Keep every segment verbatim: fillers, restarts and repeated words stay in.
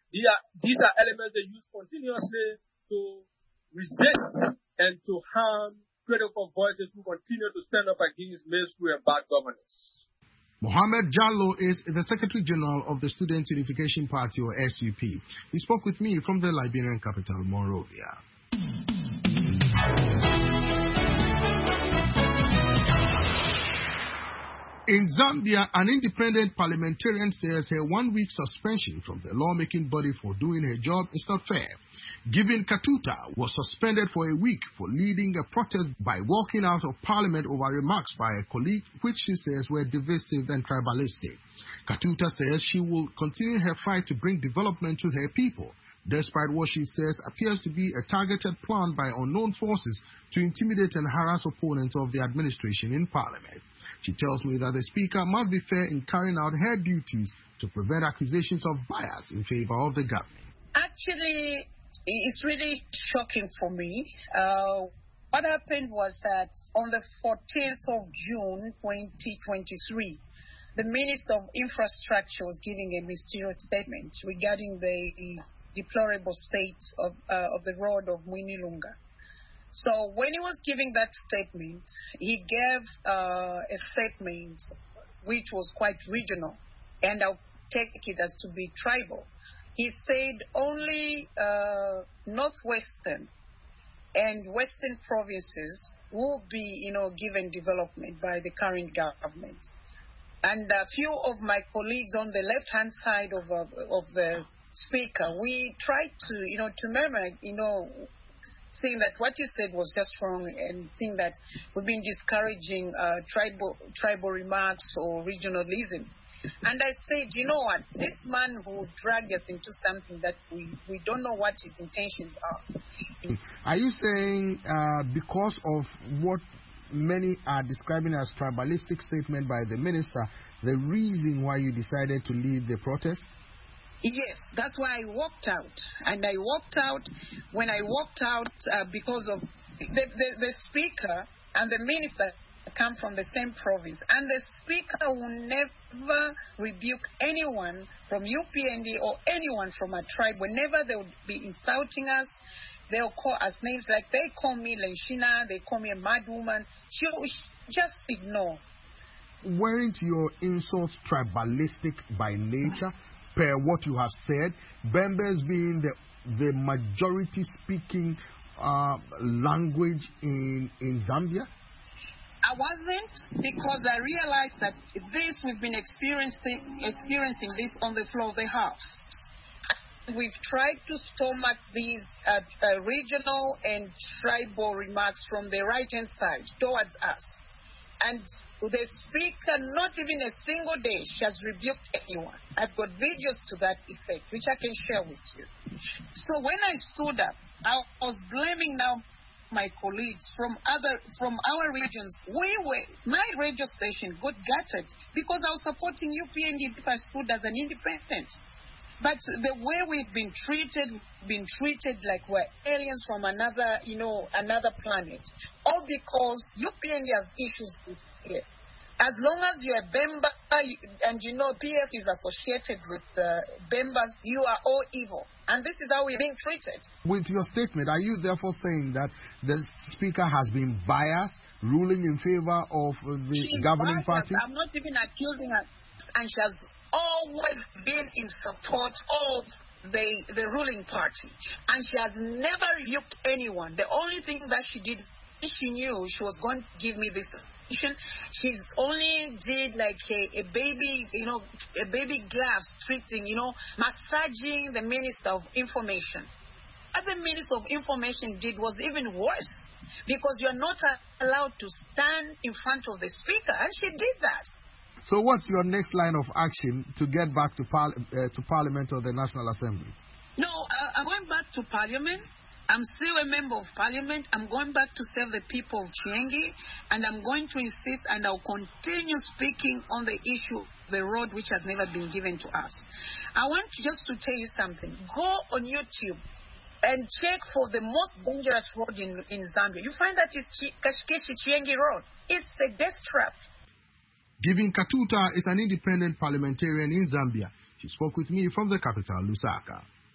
are, these are elements they use continuously to resist and to harm critical voices who continue to stand up against mainstream and bad governance. Mohammed Jallo is the Secretary General of the Student Unification Party, or S U P. He spoke with me from the Liberian capital, Monrovia. In Zambia, an independent parliamentarian says her one-week suspension from the lawmaking body for doing her job is not fair. Given Katuta was suspended for a week for leading a protest by walking out of parliament over remarks by a colleague which she says were divisive and tribalistic. Katuta says she will continue her fight to bring development to her people, despite what she says appears to be a targeted plan by unknown forces to intimidate and harass opponents of the administration in parliament. She tells me that the Speaker must be fair in carrying out her duties to prevent accusations of bias in favor of the government. Actually, it's really shocking for me. Uh, what happened was that on the fourteenth of June twenty twenty-three, the Minister of Infrastructure was giving a mysterious statement regarding the deplorable state of, uh, of the road of Mwinilunga. So when he was giving that statement, he gave uh, a statement which was quite regional, and I'll take it as to be tribal. He said only uh, northwestern and western provinces will be, you know, given development by the current government. And a few of my colleagues on the left-hand side of uh, of the speaker, we tried to, you know, to murmur, you know, saying that what you said was just wrong, and saying that we've been discouraging uh, tribal tribal remarks or regionalism. And I said, you know what, this man will drag us into something that we, we don't know what his intentions are. Are you saying uh, because of what many are describing as tribalistic statement by the minister, the reason why you decided to leave the protest? Yes, that's why I walked out. And I walked out, when I walked out uh, because of the, the, the speaker and the minister come from the same province. And the speaker will never rebuke anyone from U P N D or anyone from a tribe. Whenever they would be insulting us, they'll call us names like they call me Lenshina, they call me a mad woman. She'll just ignore. Weren't your insults tribalistic by nature? Per what you have said, Bembes being the the majority speaking uh, language in in Zambia? I wasn't, because I realized that this we've been experiencing experiencing this on the floor of the house. We've tried to stomach these uh, uh, regional and tribal remarks from the right hand side towards us. And the speaker, not even a single day, she has rebuked anyone. I've got videos to that effect, which I can share with you. So when I stood up, I was blaming now my colleagues from other, from our regions. We were, my radio station got gutted because I was supporting U P N D if I stood as an independent. But the way we've been treated, been treated like we're aliens from another, you know, another planet. All because U P N D has issues with P F. As long as you're a Bemba, and you know P F is associated with uh, Bembas, you are all evil. And this is how we're being treated. With your statement, are you therefore saying that the speaker has been biased, ruling in favor of the She's governing biased. party? I'm not even accusing her. And she has always been in support of the the ruling party, and she has never rebuked anyone. The only thing that she did, she knew she was going to give me this position. She's only did like a, a baby, you know, a baby gloves treating, you know, massaging the Minister of Information. What the Minister of Information did was even worse, because you're not allowed to stand in front of the speaker, and she did that. So what's your next line of action to get back to, par- uh, to Parliament or the National Assembly? No, uh, I'm going back to Parliament. I'm still a member of Parliament. I'm going back to serve the people of Chiengi, and I'm going to insist, and I'll continue speaking on the issue of the road which has never been given to us. I want just to tell you something. Go on YouTube and check for the most dangerous road in, in Zambia. You find that it's Kashikeshi Chiengi Road. It's a death trap. Given Katuta is an independent parliamentarian in Zambia. She spoke with me from the capital, Lusaka.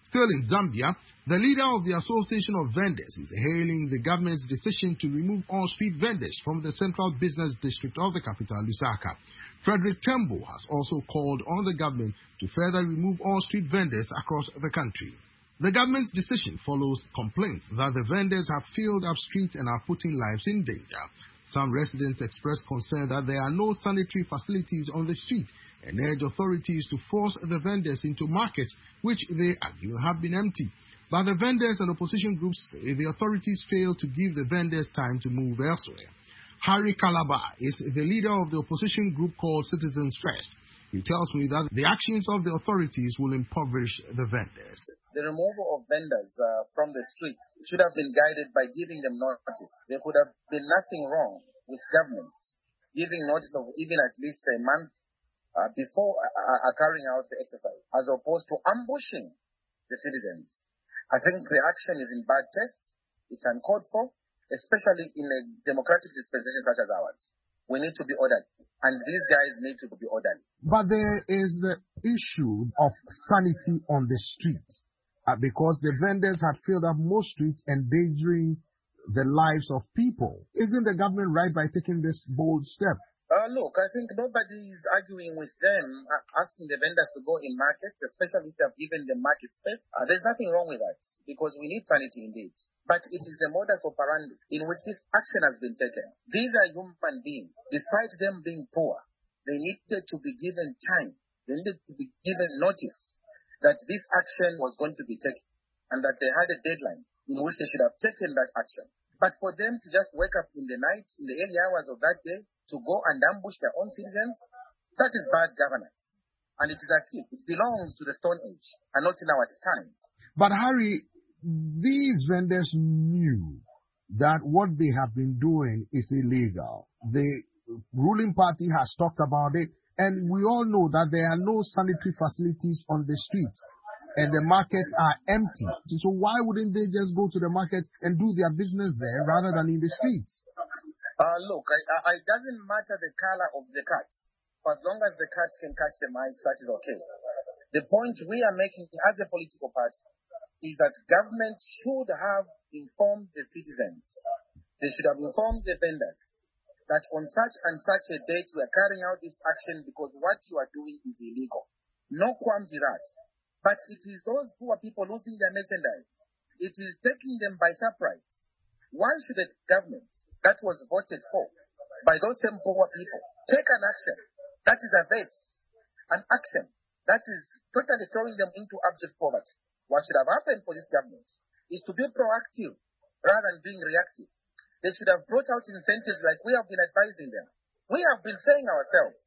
Still in Zambia, the leader of the Association of Vendors is hailing the government's decision to remove all street vendors from the central business district of the capital, Lusaka. Frederick Tembo has also called on the government to further remove all street vendors across the country. The government's decision follows complaints that the vendors have filled up streets and are putting lives in danger. Some residents expressed concern that there are no sanitary facilities on the street and urge authorities to force the vendors into markets which they argue have been empty. But the vendors and opposition groups say the authorities failed to give the vendors time to move elsewhere. Harry Calabar is the leader of the opposition group called Citizens First. He tells me that the actions of the authorities will impoverish the vendors. The removal of vendors uh, from the street should have been guided by giving them notice. There could have been nothing wrong with governments giving notice of even at least a month uh, before uh, uh, carrying out the exercise, as opposed to ambushing the citizens. I think the action is in bad taste. It's uncalled for, especially in a democratic dispensation such as ours. We need to be ordered, and these guys need to be ordered. But there is the issue of sanity on the streets. Uh, because the vendors had filled up most streets, endangering the lives of people. Isn't the government right by taking this bold step? Uh, look, I think nobody is arguing with them, uh, asking the vendors to go in markets, especially if they have given them market space. Uh, there's nothing wrong with that, because we need sanity indeed. But it is the modus operandi in which this action has been taken. These are human beings. Despite them being poor, they needed to be given time. They needed to be given notice that this action was going to be taken and that they had a deadline in which they should have taken that action. But for them to just wake up in the night, in the early hours of that day, to go and ambush their own citizens, that is bad governance. And it is a key. It belongs to the Stone Age and not in our times. But Harry, these vendors knew that what they have been doing is illegal. The ruling party has talked about it. And we all know that there are no sanitary facilities on the streets and the markets are empty. So why wouldn't they just go to the markets and do their business there rather than in the streets? Uh, look, I, I, it doesn't matter the color of the cats. For as long as the cats can catch the mice, that is okay. The point we are making as a political party is that government should have informed the citizens. They should have informed the vendors that on such and such a date we are carrying out this action because what you are doing is illegal. No qualms with that. But it is those poor people losing their merchandise. It is taking them by surprise. Why should a government that was voted for by those same poor people take an action that is averse, an action that is totally throwing them into abject poverty? What should have happened for this government is to be proactive rather than being reactive. They should have brought out incentives like we have been advising them. We have been saying ourselves,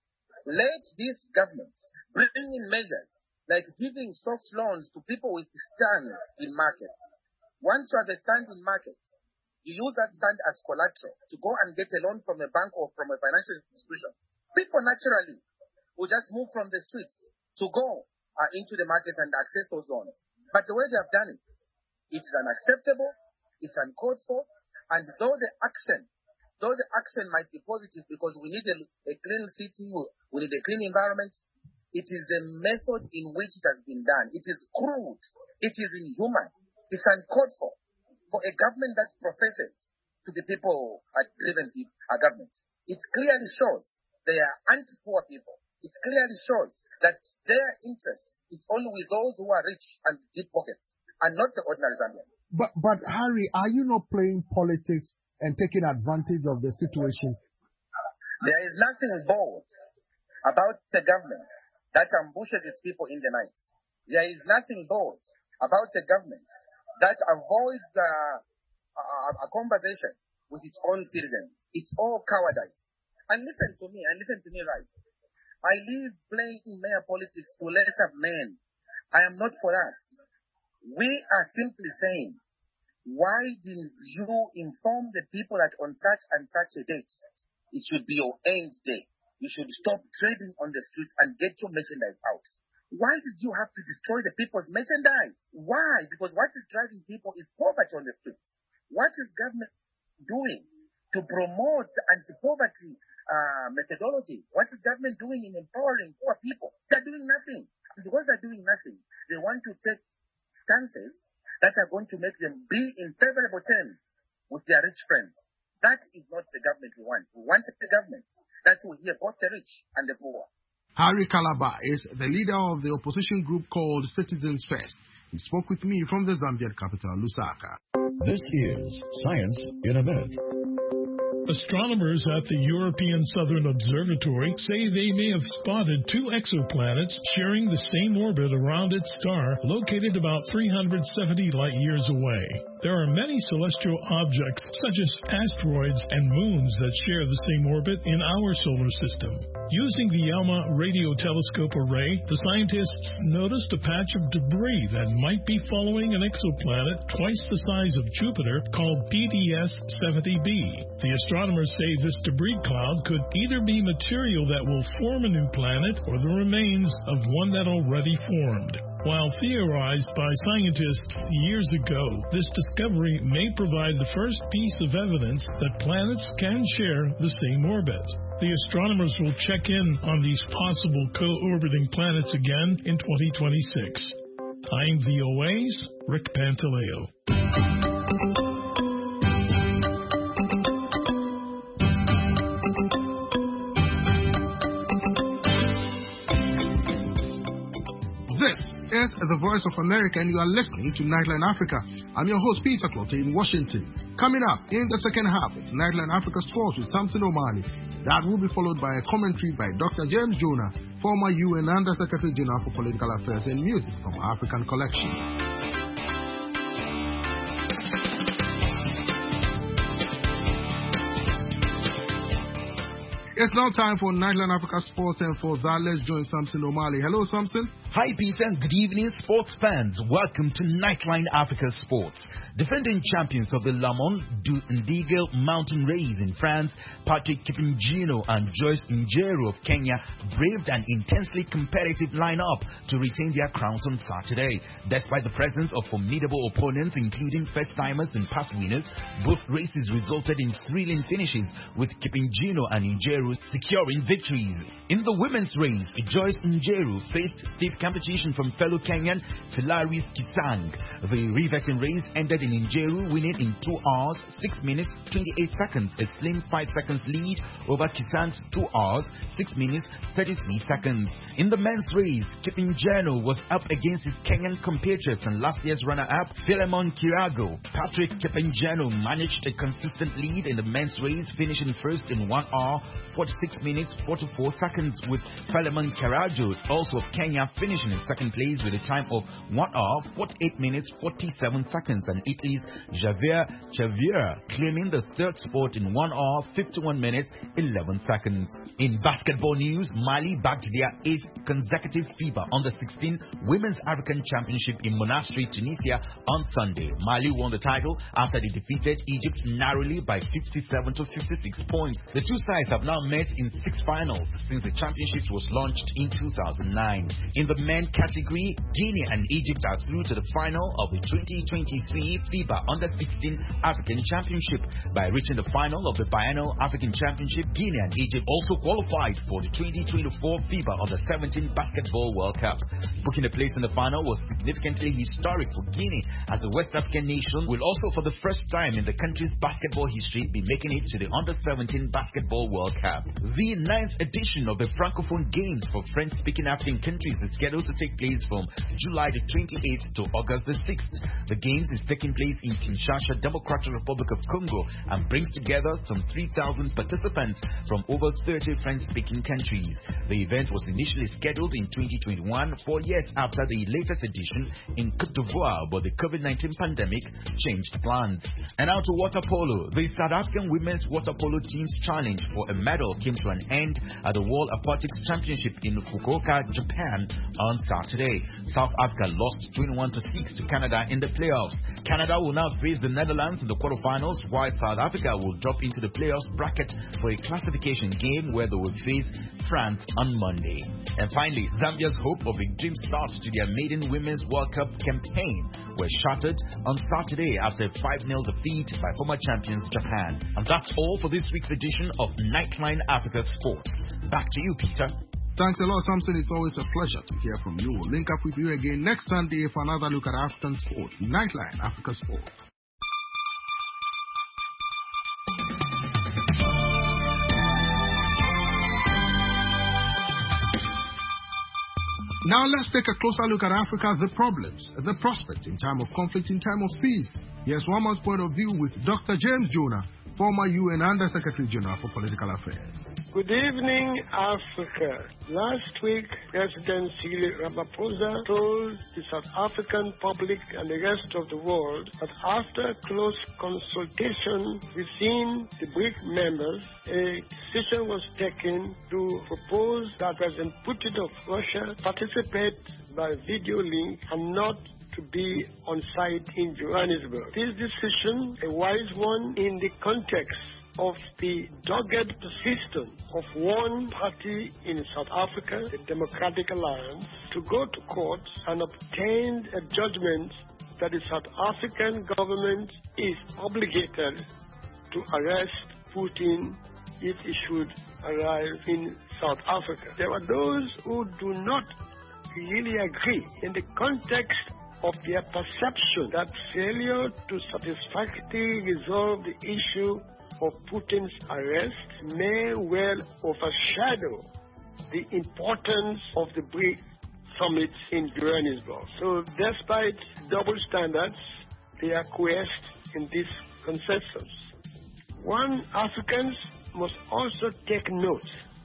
let this government bring in measures like giving soft loans to people with stands in markets. Once you have a stand in markets, you use that stand as collateral to go and get a loan from a bank or from a financial institution. People naturally will just move from the streets to go uh, into the market and access those loans. But the way they have done it, it is unacceptable, it's uncalled for. And though the action, though the action might be positive because we need a, a clean city, we need a clean environment, it is the method in which it has been done. It is crude. It is inhuman. It's uncalled for. For a government that professes to be people-driven people, a government, it clearly shows they are anti-poor people. It clearly shows that their interest is only with those who are rich and deep pockets, and not the ordinary Zambians. But, but Harry, are you not playing politics and taking advantage of the situation? There is nothing bold about the government that ambushes its people in the night. There is nothing bold about the government that avoids uh, a, a conversation with its own citizens. It's all cowardice. And listen to me, and listen to me right. I leave playing mayor politics to lesser men. I am not for that. We are simply saying, why didn't you inform the people that on such and such a date, it should be your end day. You should stop trading on the streets and get your merchandise out. Why did you have to destroy the people's merchandise? Why? Because what is driving people is poverty on the streets. What is government doing to promote anti-poverty uh, methodology? What is government doing in empowering poor people? They're doing nothing. And because they're doing nothing, they want to take circumstances that are going to make them be in favorable terms with their rich friends. That is not the government we want. We want a government that will hear both the rich and the poor. Harry Kalaba is the leader of the opposition group called Citizens First. He spoke with me from the Zambian capital, Lusaka. This is Science in a Minute. Astronomers at the European Southern Observatory say they may have spotted two exoplanets sharing the same orbit around its star, located about three hundred seventy light-years away. There are many celestial objects, such as asteroids and moons, that share the same orbit in our solar system. Using the ALMA radio telescope array, the scientists noticed a patch of debris that might be following an exoplanet twice the size of Jupiter called P D S seventy b. The astronomers say this debris cloud could either be material that will form a new planet or the remains of one that already formed. While theorized by scientists years ago, this discovery may provide the first piece of evidence that planets can share the same orbit. The astronomers will check in on these possible co-orbiting planets again in twenty twenty-six. I'm V O A's Rick Pantaleo. This is the Voice of America, and you are listening to Nightline Africa. I'm your host, Peter Clotte, in Washington. Coming up in the second half of Nightline Africa Sports with Samson Omali. That will be followed by a commentary by Doctor James Jonah, former U N Under-Secretary General for Political Affairs and Music from African Collection. It's now time for Nightline Africa Sports, and for that, let's join Samson Omali. Hello, Samson. Hi, Peter, and good evening, sports fans. Welcome to Nightline Africa Sports. Defending champions of the Le Mans du Ndigal Mountain Race in France, Patrick Kipingino and Joyce Njeru of Kenya braved an intensely competitive lineup to retain their crowns on Saturday. Despite the presence of formidable opponents, including first-timers and past winners, both races resulted in thrilling finishes, with Kipingino and Njeru securing victories. In the women's race, Joyce Njeru faced stiff competition from fellow Kenyan Philaris Kisang. The riveting race ended in Njeru winning in two hours, six minutes, twenty-eight seconds, a slim five seconds lead over Kisang's two hours, six minutes, thirty-three seconds. In the men's race, Kipingeno was up against his Kenyan compatriots and last year's runner-up, Philemon Kirago. Patrick Kipingeno managed a consistent lead in the men's race, finishing first in one hour, forty-six minutes, forty-four seconds, with Philemon Kirago, also of Kenya, finishing in second place with a time of one hour, forty-eight minutes, forty-seven seconds, and Italy's Javier Chaviera claiming the third spot in one hour, fifty-one minutes, eleven seconds. In basketball news, Mali bagged their eighth consecutive FIBA Under sixteen Women's African Championship in Monastery, Tunisia on Sunday. Mali won the title after they defeated Egypt narrowly by fifty-seven to fifty-six points. The two sides have now met in six finals since the championship was launched in two thousand nine. In the men category, Guinea and Egypt are through to the final of the twenty twenty-three FIBA Under sixteen African Championship. By reaching the final of the biennial African Championship, Guinea and Egypt also qualified for the twenty twenty-four FIBA Under seventeen Basketball World Cup. Booking a place in the final was significantly historic for Guinea, as the West African nation will also for the first time in the country's basketball history be making it to the Under seventeen Basketball World Cup. The ninth edition of the Francophone Games for French-speaking African countries is scheduled to take place from July the twenty-eighth to August the sixth. The Games is taking place in Kinshasa, Democratic Republic of Congo, and brings together some three thousand participants from over thirty French-speaking countries. The event was initially scheduled in twenty twenty-one, four years after the latest edition in Côte d'Ivoire, but the COVID nineteen pandemic changed plans. And now to water polo. The South African women's water polo team's challenge for a medal came to an end at the World Aquatics Championship in Fukuoka, Japan on Saturday. South Africa lost twenty-one to six to Canada in the playoffs. Canada will now face the Netherlands in the quarterfinals, while South Africa will drop into the playoffs bracket for a classification game where they will face France on Monday. And finally, Zambia's hope of a dream start to their maiden Women's World Cup campaign were shattered on Saturday after a five nil defeat by former champions Japan. And that's all for this week's edition of Nightline Africa Sports. Back to you, Peter. Thanks a lot, Samson. It's always a pleasure to hear from you. We'll link up with you again next Sunday for another look at African sports. Nightline Africa Sports. Now let's take a closer look at Africa, the problems, the prospects in time of conflict, in time of peace. Here's one man's point of view with Doctor James Jonah, former U N Under-Secretary General for Political Affairs. Good evening, Africa. Last week, President Cyril Ramaphosa told the South African public and the rest of the world that after close consultation within the BRIC members, a decision was taken to propose that President Putin of Russia participate by video link and not to be on site in Johannesburg. This decision, a wise one in the context of the dogged persistence of one party in South Africa, the Democratic Alliance, to go to court and obtain a judgment that the South African government is obligated to arrest Putin if he should arrive in South Africa. There are those who do not really agree in the context of their perception that failure to satisfactorily resolve the issue of Putin's arrest may well overshadow the importance of the BRIC summit in Johannesburg. So despite double standards, they acquiesced in this consensus. One, Africans must also take note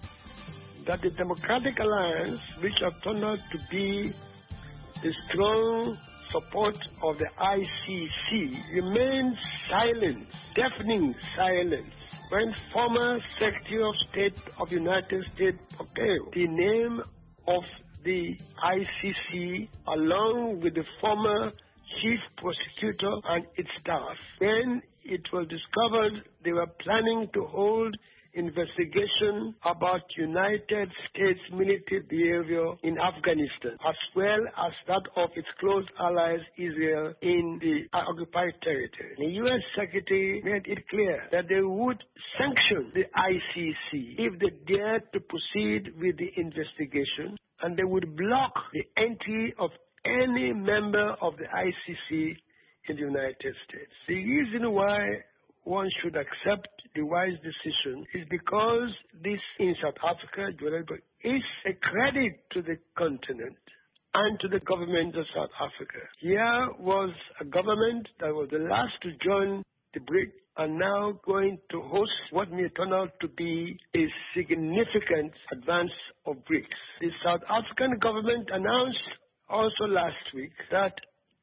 that the Democratic Alliance, which have turned out to be the strong support of the I C C, remains silent, deafening silence, when former Secretary of State of the United States Pompeo, the name of the I C C, along with the former chief prosecutor and its staff, when it was discovered they were planning to hold investigation about United States military behavior in Afghanistan, as well as that of its close allies Israel in the occupied territory. The U S Secretary made it clear that they would sanction the I C C if they dared to proceed with the investigation, and they would block the entry of any member of the I C C in the United States. The reason why one should accept the wise decision is because this in South Africa is a credit to the continent and to the government of South Africa. Here was a government that was the last to join the BRIC and now going to host what may turn out to be a significant advance of BRICS. The South African government announced also last week that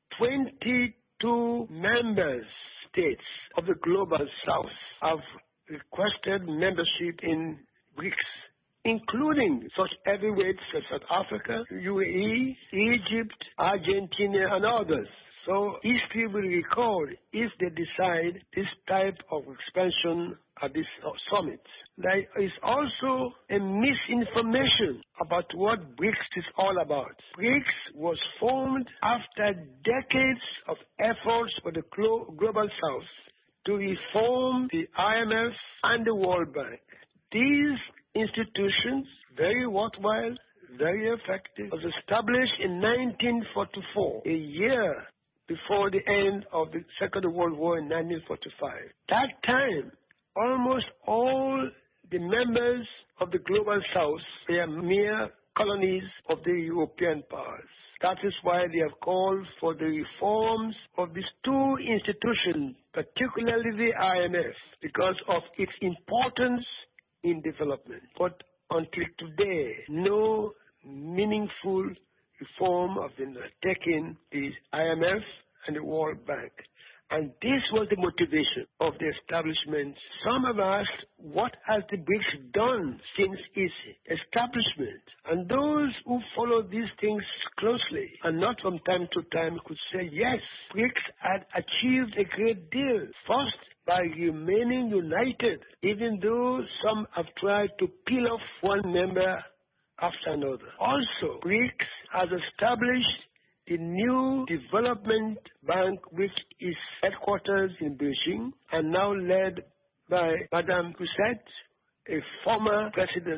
twenty-two members states of the Global South have requested membership in BRICS, including such heavyweights as South Africa, U A E, Egypt, Argentina, and others. So history will record if they decide this type of expansion at this summit. There is also a misinformation about what BRICS is all about. BRICS was formed after decades of efforts for the Global South to reform the I M F and the World Bank. These institutions, very worthwhile, very effective, was established in nineteen forty-four, a year before the end of the Second World War in nineteen forty-five. That time, almost all the members of the Global South were mere colonies of the European powers. That is why they have called for the reforms of these two institutions, particularly the I M F, because of its importance in development. But until today, no meaningful reform have been taken the I M F and the World Bank. And this was the motivation of the establishment. Some have asked, what has the BRICS done since its establishment? And those who follow these things closely, and not from time to time, could say, yes, BRICS had achieved a great deal. First, by remaining united, even though some have tried to peel off one member after another. Also, BRICS has established the new development bank, which is headquarters in Beijing and now led by Madame Cousette, a former president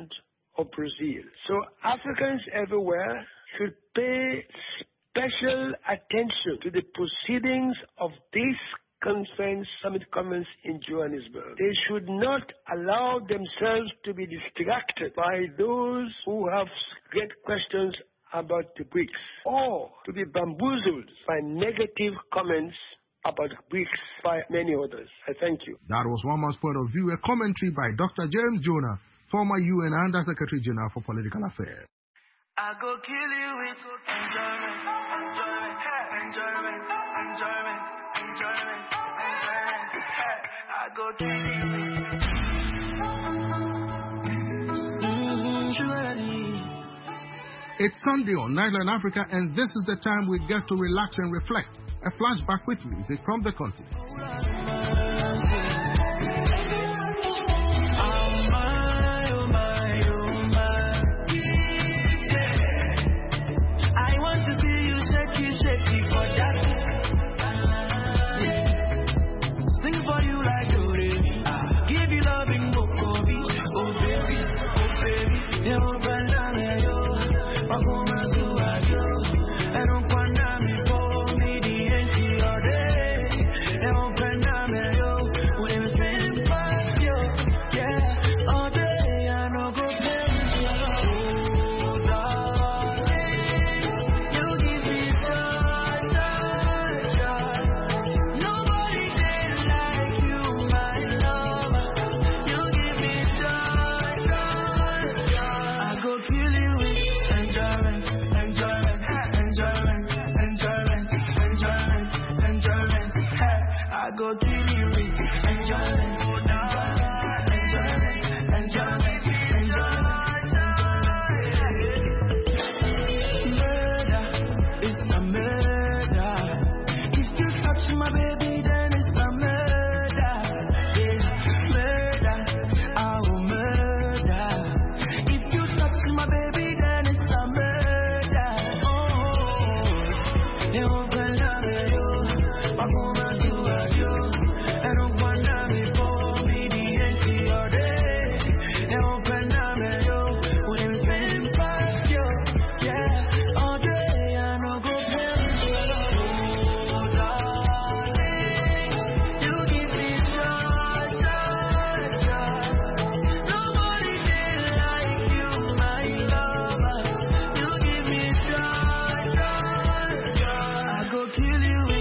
of Brazil. So Africans everywhere should pay special attention to the proceedings of this conference, summit conference in Johannesburg. They should not allow themselves to be distracted by those who have great questions about the BRICS, or to be bamboozled by negative comments about BRICS by many others. I thank you. That was one man's point of view, a commentary by Doctor James Jonah, former U N Under Secretary General for Political Affairs. I go kill you with enjoyment, enjoyment, enjoyment, enjoyment, enjoyment, enjoyment. I go kill you with. It's Sunday on Nightline Africa, and this is the time we get to relax and reflect. A flashback with music from the continent. Kill you.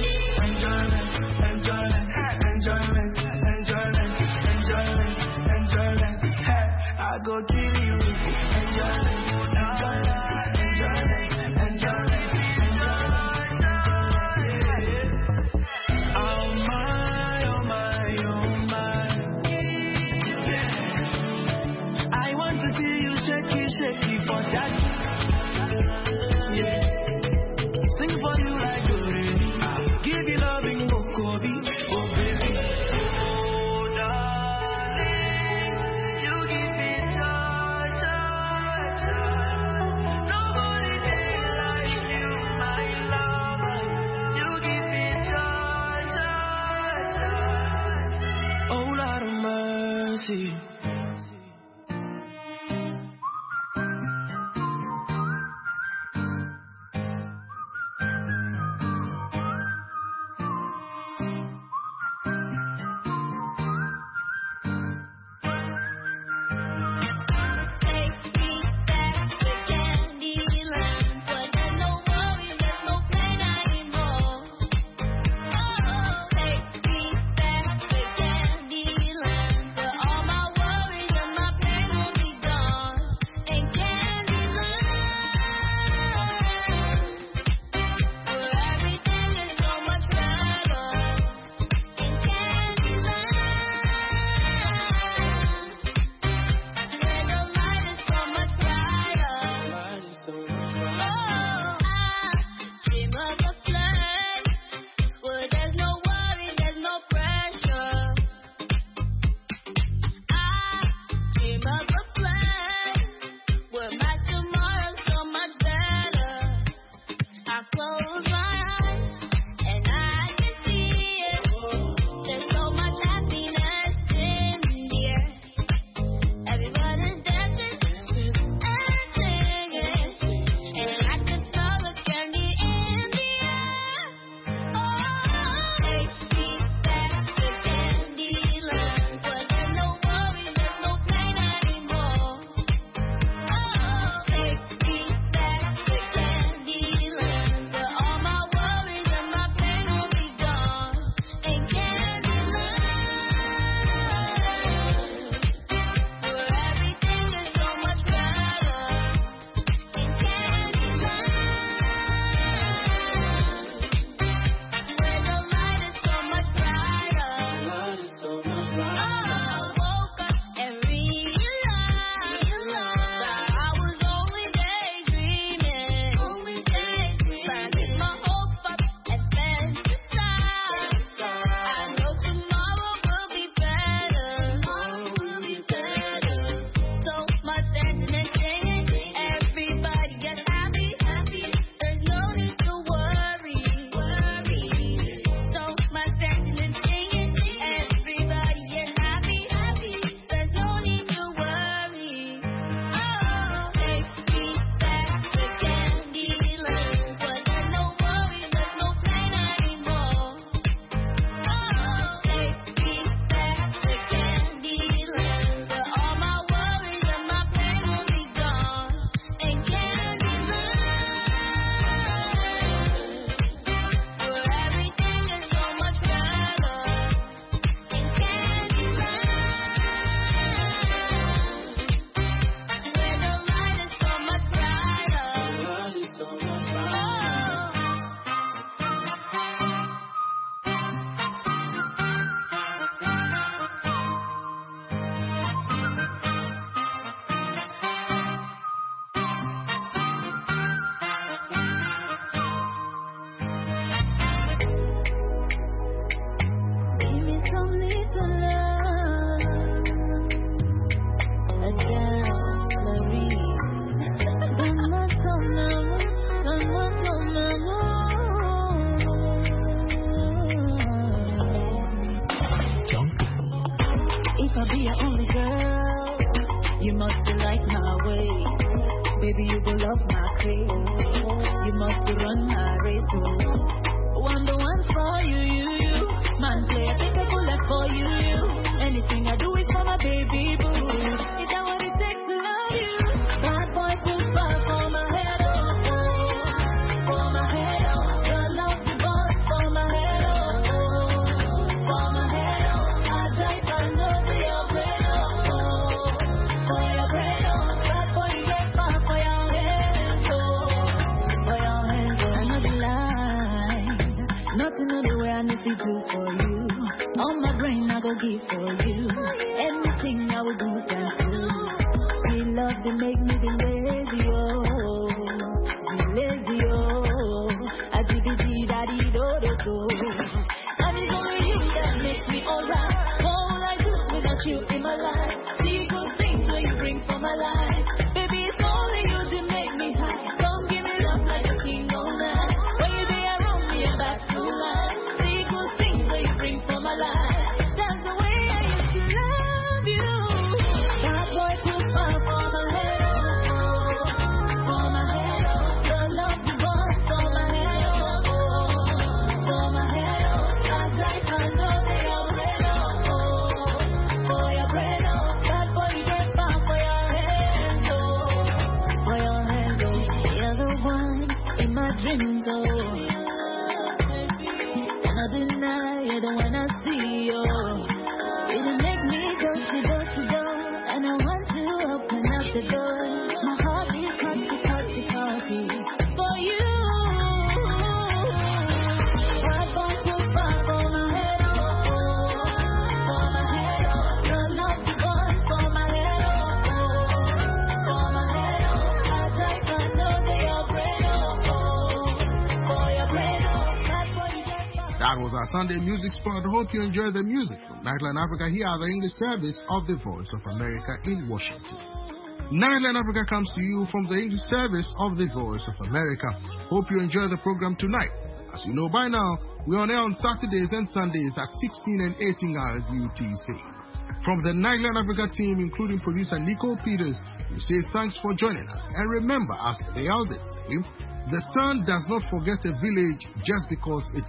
got to know the way I need to do for you. On my brain, I go give for you. Anything I will do, thank you. The love, they make me the lazy, oh. The lazy, oh. I do the deed, I do the do. And it's only you that makes me alright. What will I do without you in my life? See good things when you bring for my life. Baby, it's only you that make me high. Don't give me love like a king all night. When you be around me, I'm back to life. See good things when you bring for my life. That's the way I used to love you. That boy too far for my head, oh, for my head, oh. The love you want for my head, oh, for my head, oh. That's like I know they are bread, oh, for your bread, oh. That boy you get far for your head, oh, for your head, oh. You're the one in my dreams, oh. Cannot deny you're the one I see, oh. It'll make me go to door to door, and I want to open up the door. My heart is coffee, coffee, coffee for you. I've gone so far for my head, oh, for my head, oh. The love you want for my head, oh, for my head, oh. I like I know they are bread, oh, for your bread, oh. That's what you get for. That was our Sunday music spot. Hope you enjoyed the music from Nightline Africa here at the English service of the Voice of America in Washington. Nightline Africa comes to you from the English service of the Voice of America. Hope you enjoy the program tonight. As you know by now, we're on air on Saturdays and Sundays at sixteen and eighteen hours U T C. From the Nightline Africa team, including producer Nicole Peters, we say thanks for joining us. And remember, as the elders say, the sun does not forget a village just because it's